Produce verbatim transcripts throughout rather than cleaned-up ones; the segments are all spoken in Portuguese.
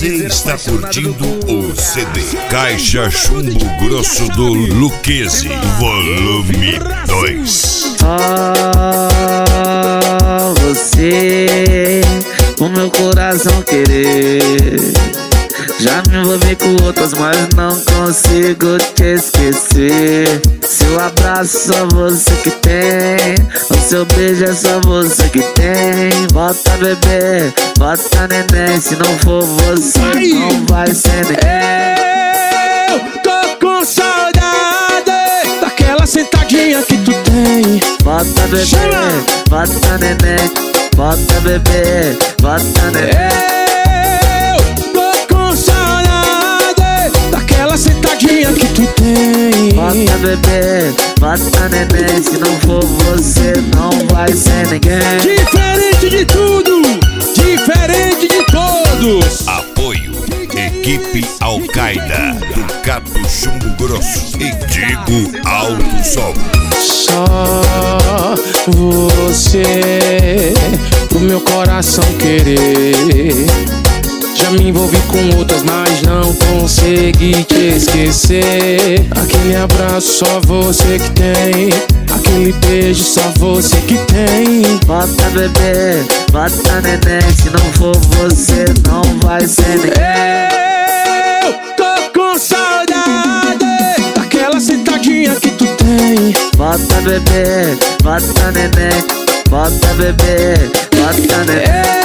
Você está curtindo o C D Caixa Chumbo Grosso do Lucchesi, volume dois. Ah, você, o meu coração querer. Já me envolvi com outras, mas não consigo te esquecer. Seu abraço só você que tem, o seu beijo é só você que tem. Bota bebê, bota neném, se não for você, ai, não vai ser ninguém. Eu tô com saudade daquela sentadinha que tu tem. Bota bebê, chama, bota neném, bota bebê, bota neném. Sentadinha que tu tem. Bota bebê, bota neném, se não for você, não vai ser ninguém. Diferente de tudo, diferente de todos. Apoio, equipe Al-Qaeda do Cabo Chumbo Grosso e Digo Alto Som. Só você, pro meu coração querer. Já me envolvi com outras, mas não consegui te esquecer. Aquele abraço só você que tem, aquele beijo só você que tem. Bota bebê, bota neném, se não for você, não vai ser ninguém. Eu tô com saudade daquela sentadinha que tu tem. Bota bebê, bota neném, bota bebê, bota neném.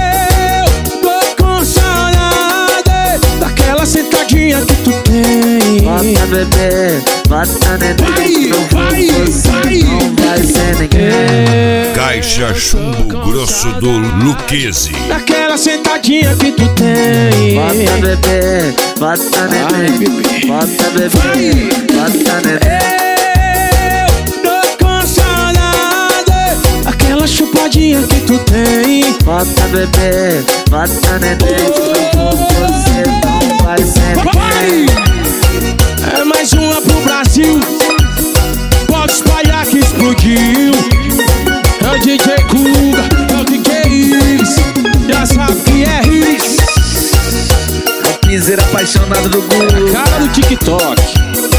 Sentadinha que tu tem. Bota bebê, bota neném, não vai, for você, vai, não vai ser ninguém. Caixa Chumbo Grosso do Lucchesi. Daquela sentadinha que tu tem. Bota bebê, bota neném, bota bebê, bota neném. Eu tô com saudade daquela chupadinha que tu tem. Bota bebê, bota neném, se não for você, não vai ser ninguém. É mais uma pro Brasil, pode espalhar que explodiu. É o D J Kuga, é o D J Iris, já sabe que é Iris. É o piseiro apaixonado do Guga, cara do TikTok.